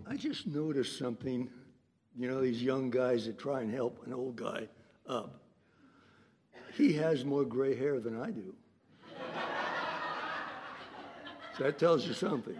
I just noticed something. You know, these young guys that try and help an old guy up. He has more gray hair than I do. So that tells you something.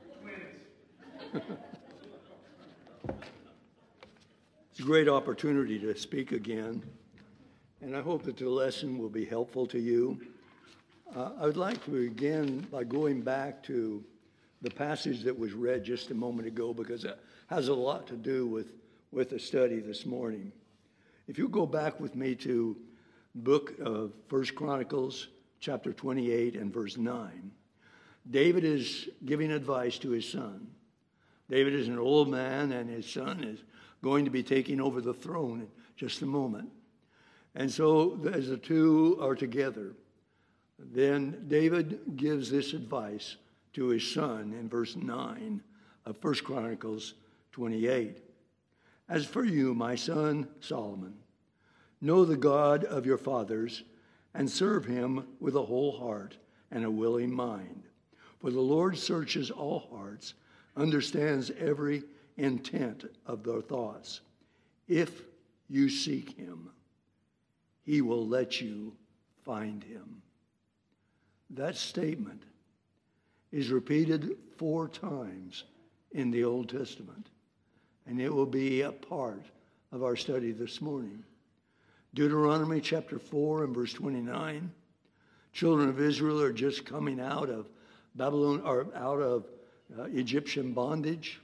It's a great opportunity to speak again, and I hope that the lesson will be helpful to you. I would like to begin by going back to the passage that was read just a moment ago, because it has a lot to do with the study this morning. If you go back with me to book of 1 Chronicles chapter 28 and verse 9, David is giving advice to his son. David is an old man, and his son is going to be taking over the throne in just a moment. And so as the two are together, then David gives this advice to his son in verse 9 of 1 Chronicles 28. As for you, my son Solomon, know the God of your fathers and serve him with a whole heart and a willing mind. For the Lord searches all hearts, understands every intent of their thoughts. If you seek him, he will let you find him. That statement is repeated 4 times in the Old Testament, and it will be a part of our study this morning. Deuteronomy chapter 4 and verse 29, children of Israel are just coming out of Babylon, or out of Egyptian bondage,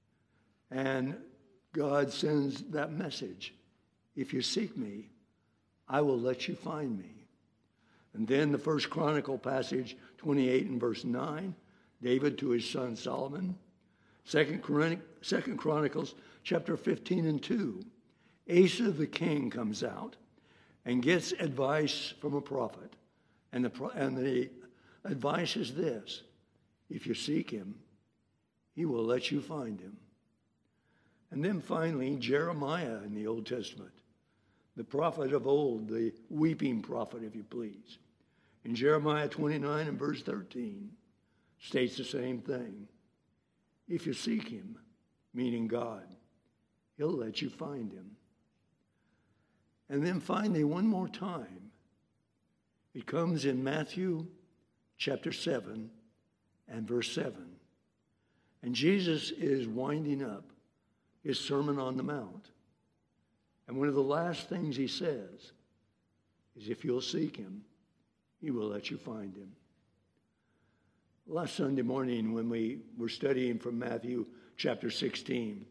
and God sends that message. If you seek me, I will let you find me. And then the First Chronicle passage, 28 and verse 9, David to his son Solomon. Second Chronicles chapter 15 and 2, Asa the king comes out and gets advice from a prophet. And the advice is this: if you seek him, he will let you find him. And then finally, Jeremiah in the Old Testament, the prophet of old, the weeping prophet, if you please. In Jeremiah 29 and verse 13, states the same thing. If you seek him, meaning God, he'll let you find him. And then finally, one more time, it comes in Matthew chapter 7 and verse 7. And Jesus is winding up his Sermon on the Mount. And one of the last things he says is, if you'll seek him, he will let you find him. Last Sunday morning, when we were studying from Matthew chapter 16,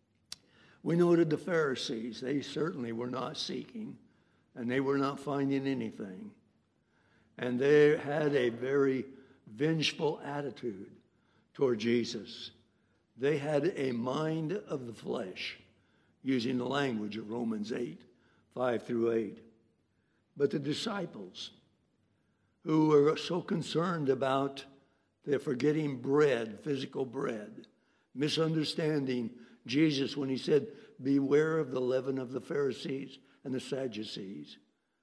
we noted the Pharisees. They certainly were not seeking, and they were not finding anything. And they had a very vengeful attitude toward Jesus. They had a mind of the flesh, using the language of Romans 8, 5 through 8. But the disciples, who were so concerned about their forgetting bread, physical bread, misunderstanding Jesus when he said, beware of the leaven of the Pharisees and the Sadducees.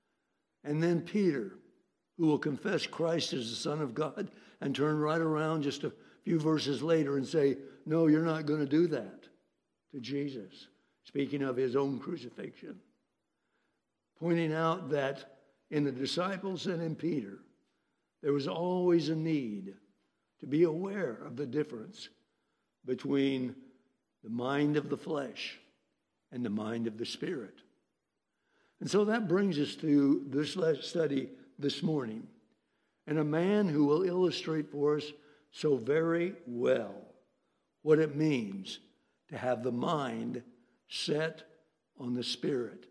And then Peter, who will confess Christ as the Son of God and turn right around just a few verses later and say, no, you're not going to do that to Jesus, speaking of his own crucifixion. Pointing out that in the disciples and in Peter, there was always a need to be aware of the difference between the mind of the flesh and the mind of the Spirit. And so that brings us to this study this morning, and a man who will illustrate for us so very well what it means to have the mind set on the Spirit.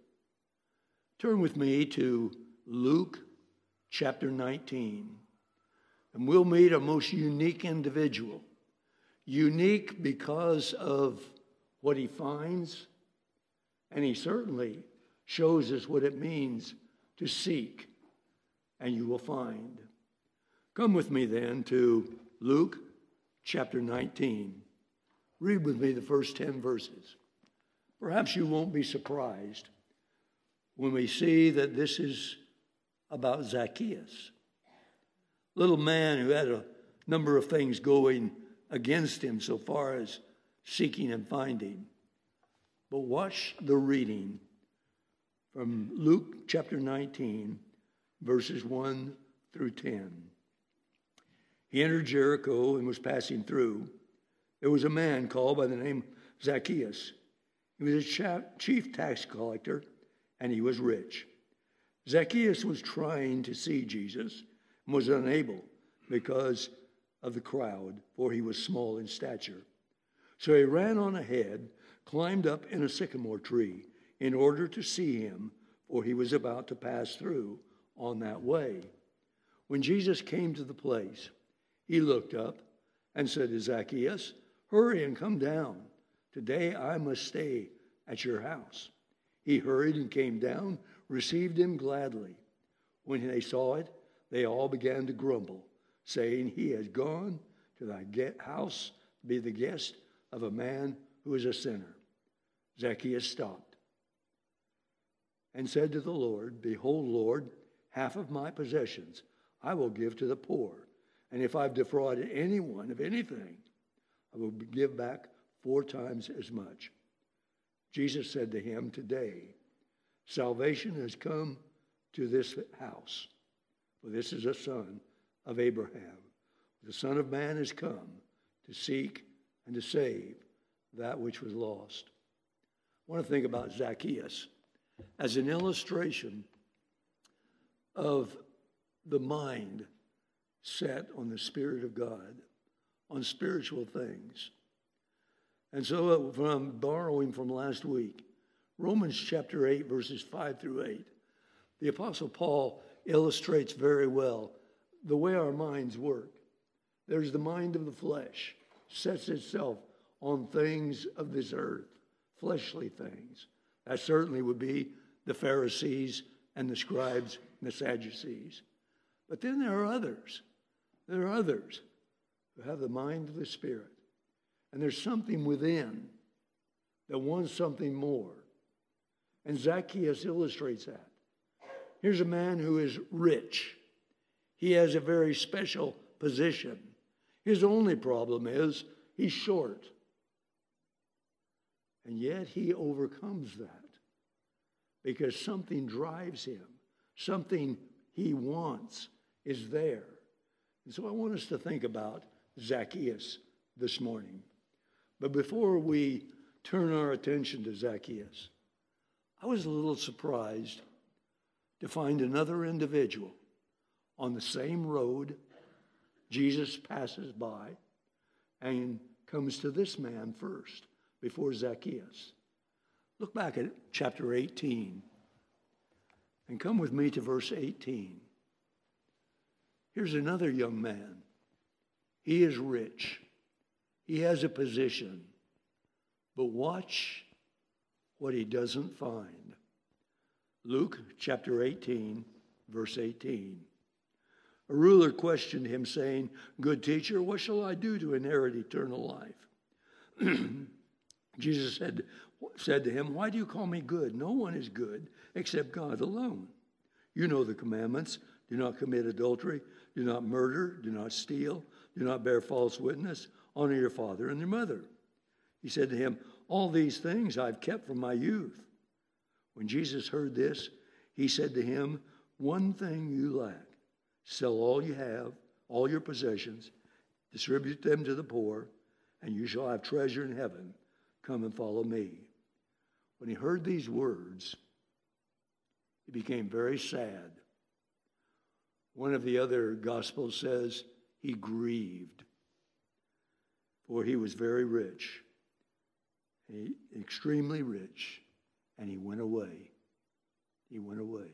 Turn with me to Luke chapter 19. And we'll meet a most unique individual. Unique because of what he finds, and he certainly shows us what it means to seek, and you will find. Come with me then to Luke chapter 19. Read with me the first 10 verses. Perhaps you won't be surprised when we see that this is about Zacchaeus. Little man who had a number of things going against him so far as seeking and finding. But watch the reading from Luke chapter 19, verses 1 through 10. He entered Jericho and was passing through. There was a man called by the name Zacchaeus. He was a chief tax collector, and he was rich. Zacchaeus was trying to see Jesus and was unable because of the crowd, for he was small in stature. So he ran on ahead, climbed up in a sycamore tree in order to see him, for he was about to pass through on that way. When Jesus came to the place, he looked up and said to Zacchaeus, "Hurry and come down. Today I must stay at your house." He hurried and came down, received him gladly. When they saw it, they all began to grumble, saying, "He has gone to thy house to be the guest of a man who is a sinner." Zacchaeus stopped and said to the Lord, "Behold, Lord, half of my possessions I will give to the poor. And if I've defrauded anyone of anything, I will give back 4 times as much." Jesus said to him, "Today, salvation has come to this house, for this is a son of Abraham. The Son of Man has come to seek and to save that which was lost." I want to think about Zacchaeus as an illustration of the mind set on the Spirit of God, on spiritual things. And so from borrowing from last week, Romans chapter 8, verses 5 through 8, the Apostle Paul illustrates very well the way our minds work. There's the mind of the flesh, sets itself on things of this earth, fleshly things. That certainly would be the Pharisees and the scribes and the Sadducees. But then there are others. There are others who have the mind of the Spirit. And there's something within that wants something more. And Zacchaeus illustrates that. Here's a man who is rich. He has a very special position. His only problem is he's short. And yet he overcomes that because something drives him. Something he wants is there. And so I want us to think about Zacchaeus this morning. But before we turn our attention to Zacchaeus, I was a little surprised to find another individual on the same road. Jesus passes by and comes to this man first before Zacchaeus. Look back at chapter 18 and come with me to verse 18. Here's another young man. He is rich. He has a position. But watch what he doesn't find. Luke chapter 18, verse 18. A ruler questioned him, saying, "Good teacher, what shall I do to inherit eternal life?" Jesus said to him, "Why do you call me good? No one is good except God alone. You know the commandments. Do not commit adultery. Do not murder. Do not steal. Do not bear false witness. Honor your father and your mother." He said to him, "All these things I've kept from my youth." When Jesus heard this, he said to him, "One thing you lack. Sell all you have, all your possessions, distribute them to the poor, and you shall have treasure in heaven. Come and follow me." When he heard these words, he became very sad. One of the other Gospels says he grieved, for he was very rich, extremely rich, and he went away. He went away.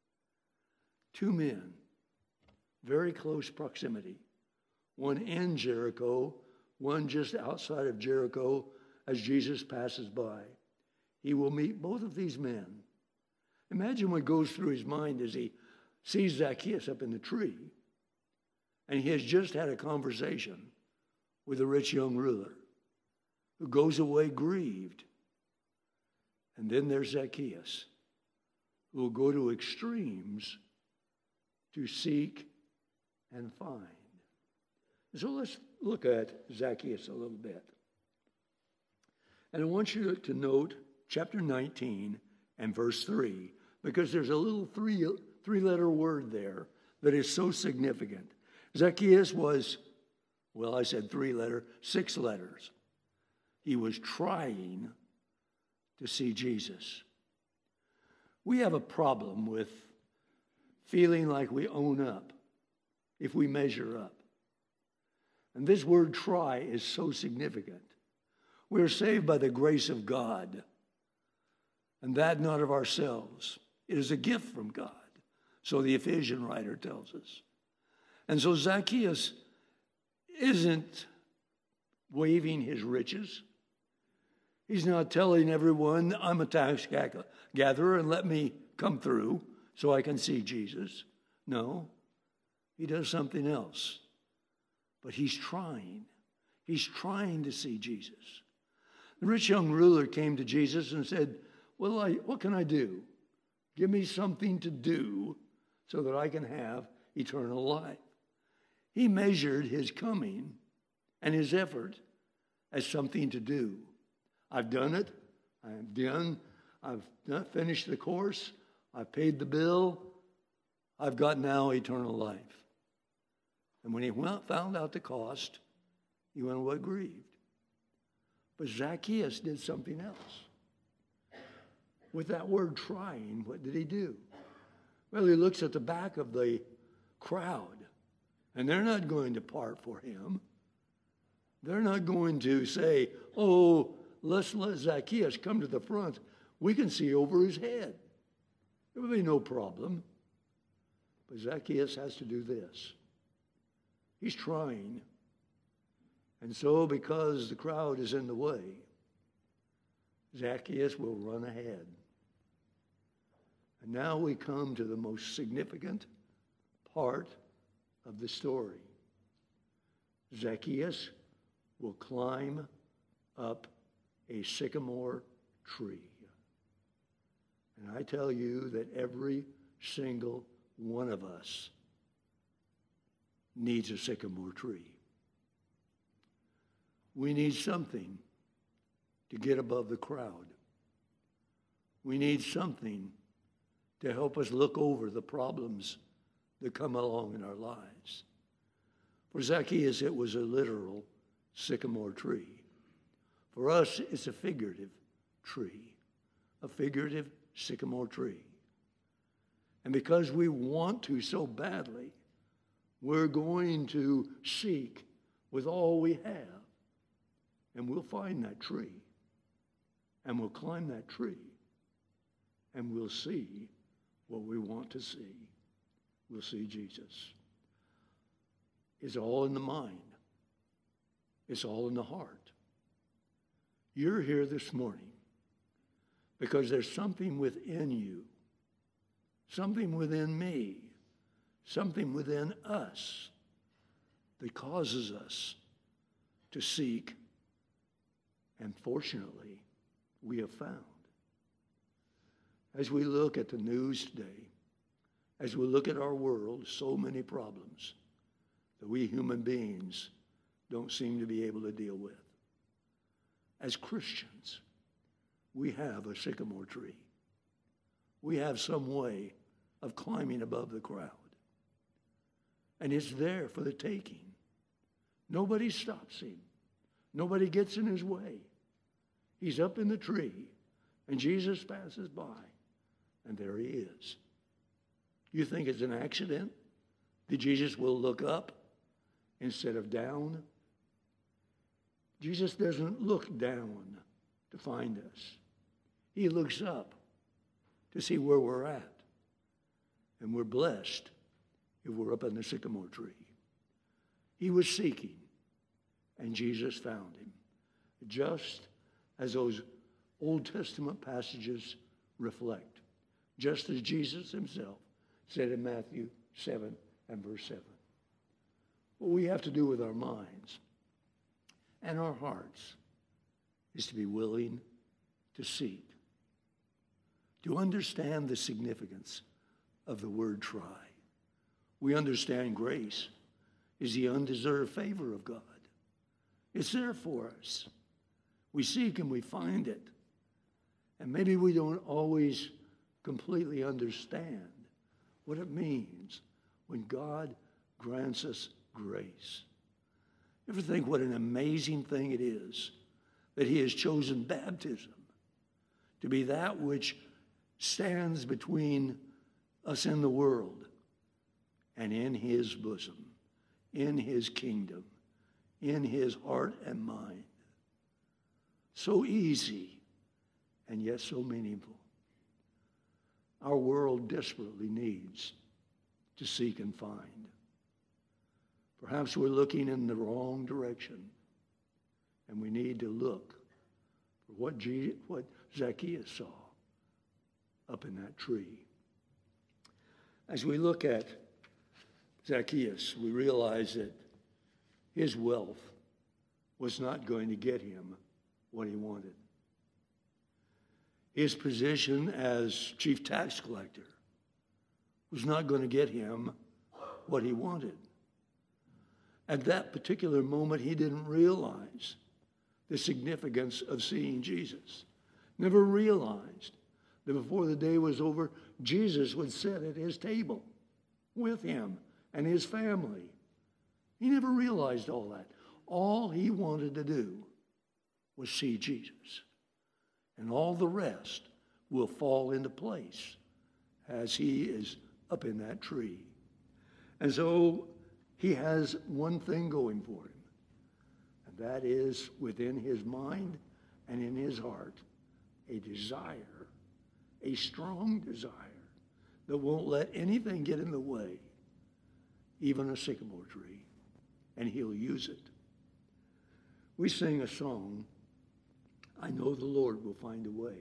2 men, very close proximity, one in Jericho, one just outside of Jericho as Jesus passes by. He will meet both of these men. Imagine what goes through his mind as he sees Zacchaeus up in the tree, and he has just had a conversation with a rich young ruler who goes away grieved. And then there's Zacchaeus, who will go to extremes to seek and find. So let's look at Zacchaeus a little bit. And I want you to note chapter 19 and verse 3, because there's a little three-letter word there that is so significant. Zacchaeus was, well, I said 6 letters. He was trying to see Jesus. We have a problem with feeling like we own up if we measure up. And this word try is so significant. We are saved by the grace of God, and that not of ourselves. It is a gift from God, so the Ephesian writer tells us. And so Zacchaeus isn't waving his riches. He's not telling everyone, I'm a tax gatherer and let me come through so I can see Jesus. No, he does something else. But he's trying. He's trying to see Jesus. The rich young ruler came to Jesus and said, well, what can I do? Give me something to do so that I can have eternal life. He measured his coming and his effort as something to do. I've done it. I've finished the course. I've paid the bill. I've got now eternal life. And when he found out the cost, he went away grieved. But Zacchaeus did something else. With that word trying, what did he do? Well, he looks at the back of the crowd, and they're not going to part for him. They're not going to say, oh, let's let Zacchaeus come to the front. We can see over his head. There will be no problem. But Zacchaeus has to do this. He's trying. And so, because the crowd is in the way, Zacchaeus will run ahead. And now we come to the most significant part of the story. Zacchaeus will climb up a sycamore tree. And I tell you that every single one of us needs a sycamore tree. We need something to get above the crowd. We need something to help us look over the problems that come along in our lives. For Zacchaeus, it was a literal sycamore tree. For us, it's a figurative tree, a figurative sycamore tree. And because we want to so badly, we're going to seek with all we have. And we'll find that tree. And we'll climb that tree. And we'll see what we want to see. We'll see Jesus. It's all in the mind. It's all in the heart. You're here this morning because there's something within you, something within me, something within us that causes us to seek, and fortunately, we have found. As we look at the news today, as we look at our world, so many problems that we human beings don't seem to be able to deal with. As Christians, we have a sycamore tree. We have some way of climbing above the crowd. And it's there for the taking. Nobody stops him. Nobody gets in his way. He's up in the tree, and Jesus passes by, and there he is. You think it's an accident that Jesus will look up instead of down? Jesus doesn't look down to find us. He looks up to see where we're at. And we're blessed if we're up in the sycamore tree. He was seeking, and Jesus found him, just as those Old Testament passages reflect, just as Jesus himself said in Matthew 7 and verse 7. What we have to do with our minds and our hearts is to be willing to seek, to understand the significance of the word try. We understand grace is the undeserved favor of God. It's there for us. We seek and we find it. And maybe we don't always completely understand what it means when God grants us grace. Ever think what an amazing thing it is that he has chosen baptism to be that which stands between us and the world and in his bosom, in his kingdom, in his heart and mind. So easy and yet so meaningful. Our world desperately needs to seek and find. Perhaps we're looking in the wrong direction, and we need to look for what Zacchaeus saw up in that tree. As we look at Zacchaeus, we realize that his wealth was not going to get him what he wanted. His position as chief tax collector was not going to get him what he wanted. At that particular moment, he didn't realize the significance of seeing Jesus. Never realized that before the day was over, Jesus would sit at his table with him and his family. He never realized all that. All he wanted to do was see Jesus. And all the rest will fall into place as he is up in that tree. And so he has one thing going for him, and that is within his mind and in his heart, a desire, a strong desire that won't let anything get in the way, even a sycamore tree, and he'll use it. We sing a song, I know the Lord will find a way.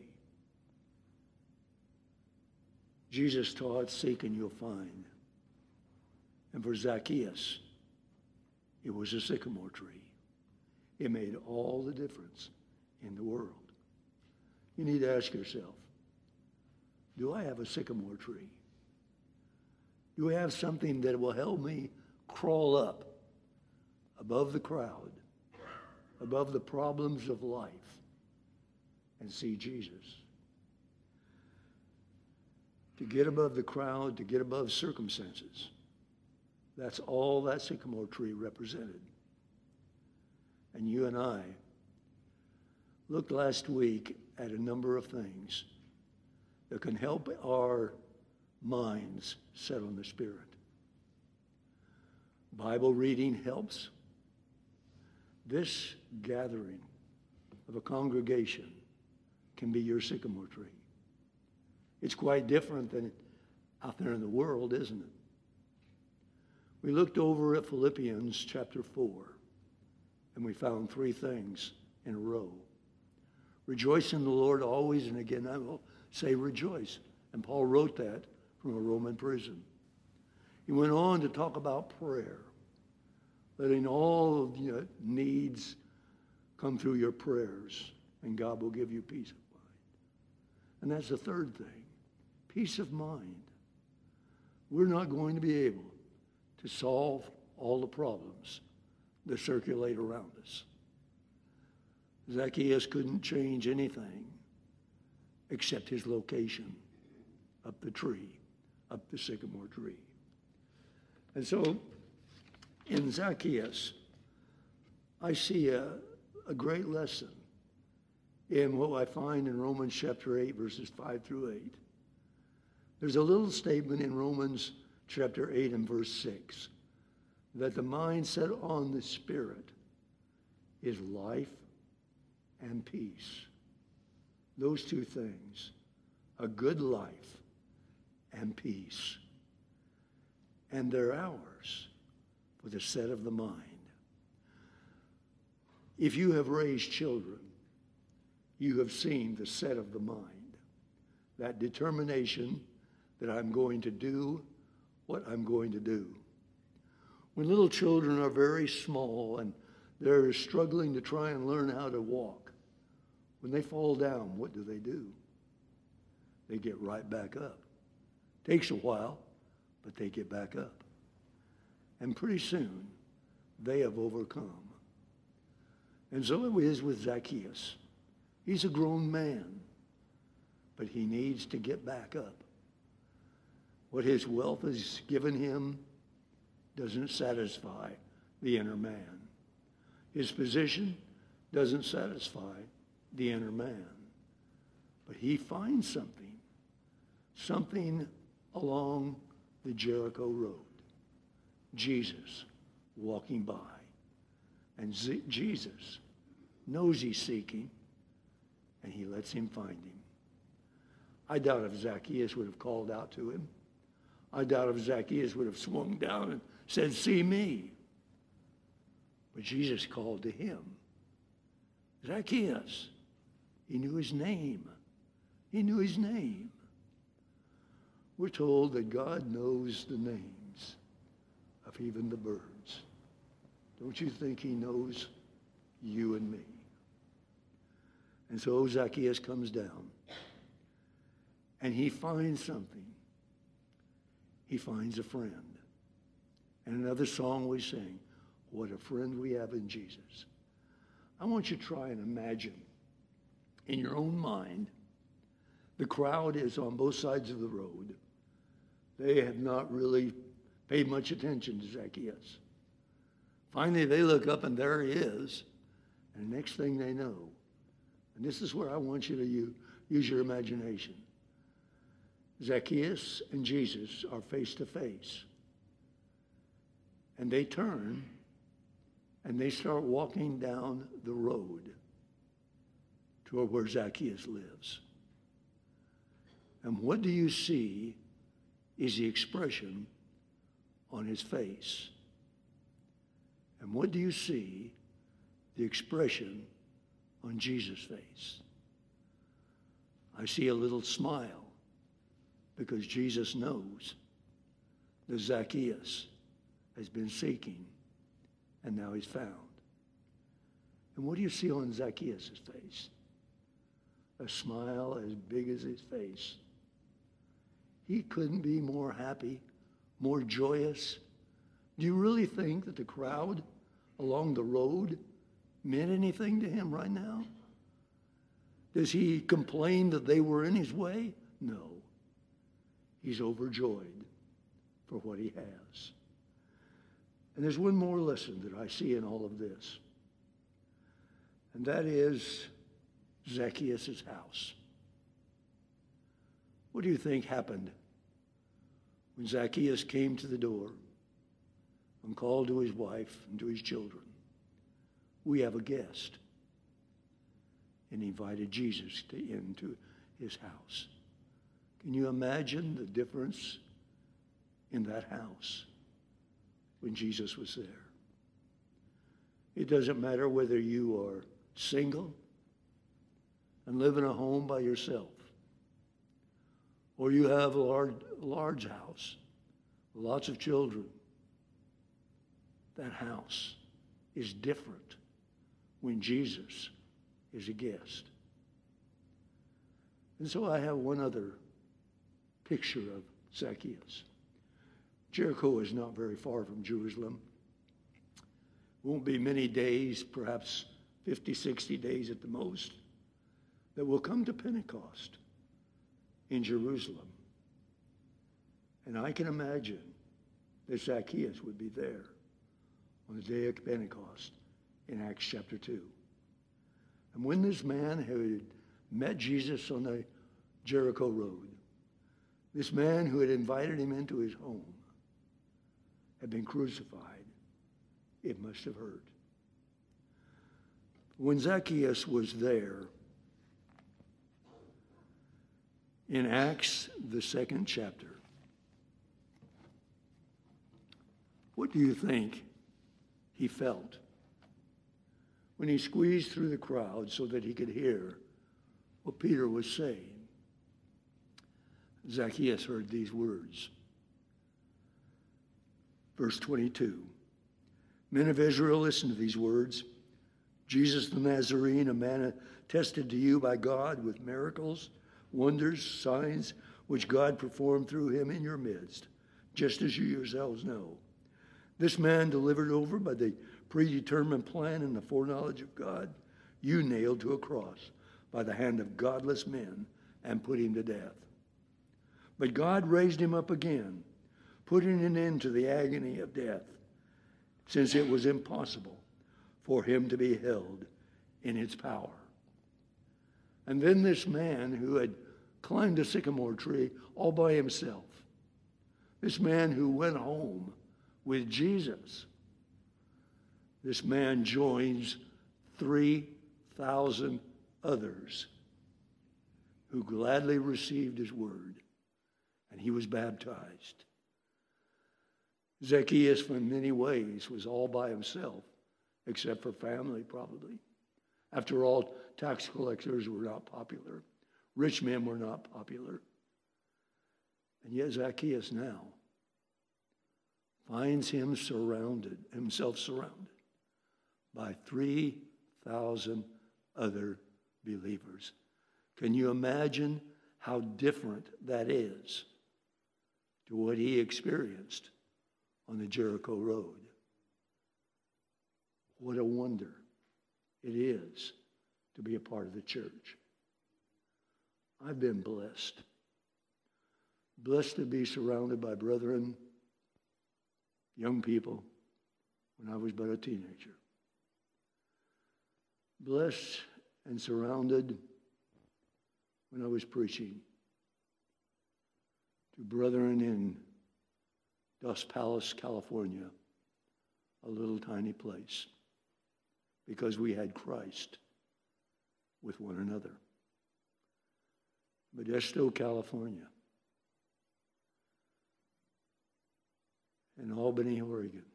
Jesus taught, seek and you'll find. And for Zacchaeus, it was a sycamore tree. It made all the difference in the world. You need to ask yourself, do I have a sycamore tree? Do I have something that will help me crawl up above the crowd, above the problems of life, and see Jesus? To get above the crowd, to get above circumstances, that's all that sycamore tree represented. And you and I looked last week at a number of things that can help our minds set on the Spirit. Bible reading helps. This gathering of a congregation can be your sycamore tree. It's quite different than out there in the world, isn't it? We looked over at Philippians chapter 4, and we found three things in a row. Rejoice in the Lord always, and again I will say rejoice. And Paul wrote that from a Roman prison. He went on to talk about prayer, letting all of your needs come through your prayers, and God will give you peace of mind. And that's the third thing, peace of mind. We're not going to be able to solve all the problems that circulate around us. Zacchaeus couldn't change anything except his location up the tree, up the sycamore tree. And so in Zacchaeus, I see a great lesson in what I find in Romans chapter 8, verses 5 through 8. There's a little statement in Romans chapter 8 and verse 6 that the mind set on the Spirit is life and peace. Those two things, a good life and peace. And they're ours for the set of the mind. If you have raised children, you have seen the set of the mind, that determination that I'm going to do what I'm going to do. When little children are very small and they're struggling to try and learn how to walk, when they fall down, what do? They get right back up. Takes a while, but they get back up. And pretty soon, they have overcome. And so it is with Zacchaeus. He's a grown man, but he needs to get back up. What his wealth has given him doesn't satisfy the inner man. His position doesn't satisfy the inner man. But he finds something along the Jericho road. Jesus walking by. And Jesus knows he's seeking, and he lets him find him. I doubt if Zacchaeus would have called out to him. I doubt if Zacchaeus would have swung down and said, "See me." But Jesus called to him, "Zacchaeus." He knew his name. He knew his name. We're told that God knows the names of even the birds. Don't you think he knows you and me? And so Zacchaeus comes down, and he finds something. He finds a friend. And another song we sing, "What a friend we have in Jesus." I want you to try and imagine in your own mind, the crowd is on both sides of the road. They have not really paid much attention to Zacchaeus. Finally, they look up, and there he is. And the next thing they know, and this is where I want you to use your imagination. Zacchaeus and Jesus are face to face. And they turn, and they start walking down the road toward where Zacchaeus lives. And what do you see is the expression on his face? And what do you see the expression on Jesus' face? I see a little smile, because Jesus knows that Zacchaeus has been seeking, and now he's found. And what do you see on Zacchaeus' face? A smile as big as his face. He couldn't be more happy, more joyous. Do you really think that the crowd along the road meant anything to him right now? Does he complain that they were in his way? No. He's overjoyed for what he has. And there's one more lesson that I see in all of this, and that is Zacchaeus' house. What do you think happened when Zacchaeus came to the door and called to his wife and to his children? "We have a guest." And he invited Jesus into his house. Can you imagine the difference in that house when Jesus was there? It doesn't matter whether you are single and live in a home by yourself, or you have a large house, lots of children. That house is different when Jesus is a guest. And so I have one other picture of Zacchaeus. Jericho is not very far from Jerusalem. Won't be many days, perhaps 50, 60 days at the most, that will come to Pentecost in Jerusalem. And I can imagine that Zacchaeus would be there on the day of Pentecost in Acts chapter 2. And when this man who had met Jesus on the Jericho road, this man who had invited him into his home, had been crucified, it must have hurt. When Zacchaeus was there, in Acts, the 2nd chapter, what do you think he felt when he squeezed through the crowd so that he could hear what Peter was saying? Zacchaeus heard these words. Verse 22. Men of Israel, listen to these words. Jesus the Nazarene, a man attested to you by God with miracles, wonders, signs, which God performed through him in your midst, just as you yourselves know. This man delivered over by the predetermined plan and the foreknowledge of God, you nailed to a cross by the hand of godless men and put him to death. But God raised him up again, putting an end to the agony of death, since it was impossible for him to be held in its power. And then this man who had climbed a sycamore tree all by himself, this man who went home with Jesus, this man joins 3,000 others who gladly received his word, and he was baptized. Zacchaeus, in many ways, was all by himself, except for family, probably. After all, tax collectors were not popular. Rich men were not popular. And yet Zacchaeus now finds himself surrounded by 3,000 other believers. Can you imagine how different that is to what he experienced on the Jericho road? What a wonder it is to be a part of the church. I've been blessed. Blessed to be surrounded by brethren, young people, when I was but a teenager. Blessed and surrounded when I was preaching to brethren in Dos Palace, California, a little tiny place, because we had Christ with one another. Modesto, California, and Albany, Oregon,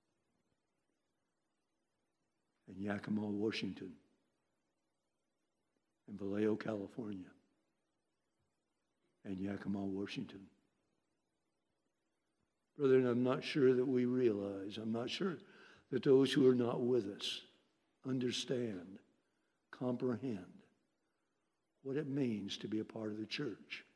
and Yakima, Washington, and Vallejo, California, and Yakima, Washington. Brethren, I'm not sure that we realize, I'm not sure that those who are not with us understand, comprehend what it means to be a part of the church.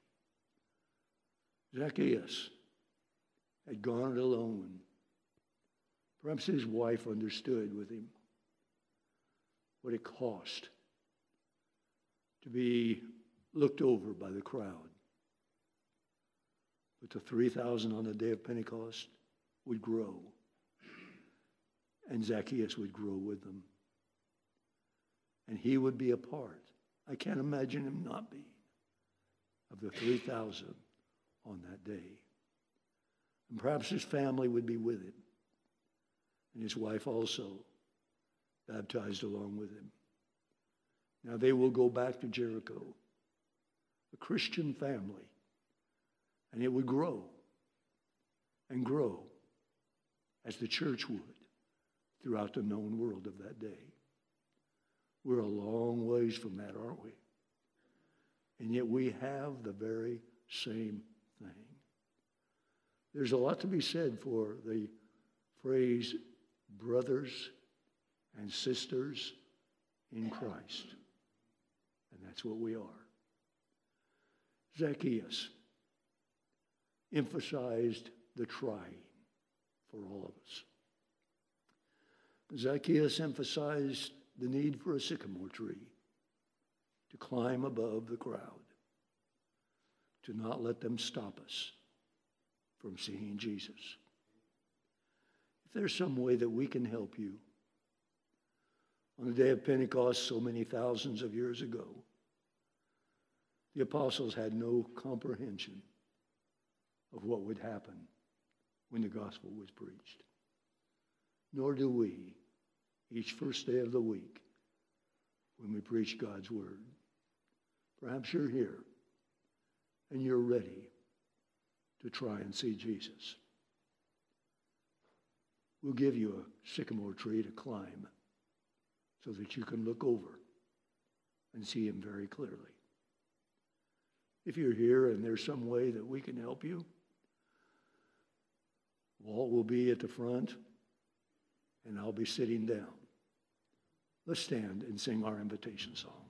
Zacchaeus had gone it alone. Perhaps his wife understood with him what it cost to be looked over by the crowd. But the 3,000 on the day of Pentecost would grow, and Zacchaeus would grow with them. And he would be a part, I can't imagine him not being, of the 3,000 on that day. And perhaps his family would be with him, and his wife also, baptized along with him. Now they will go back to Jericho, a Christian family, and it would grow and grow as the church would throughout the known world of that day. We're a long ways from that, aren't we? And yet we have the very same thing. There's a lot to be said for the phrase brothers and sisters in Christ. And that's what we are. Zacchaeus emphasized the trying for all of us. Zacchaeus emphasized the need for a sycamore tree to climb above the crowd, to not let them stop us from seeing Jesus. If there's some way that we can help you, on the day of Pentecost, so many thousands of years ago, the apostles had no comprehension of what would happen when the gospel was preached. Nor do we each first day of the week when we preach God's word. Perhaps you're here and you're ready to try and see Jesus. We'll give you a sycamore tree to climb so that you can look over and see him very clearly. If you're here and there's some way that we can help you, Walt will be at the front and I'll be sitting down. Let's stand and sing our invitation song.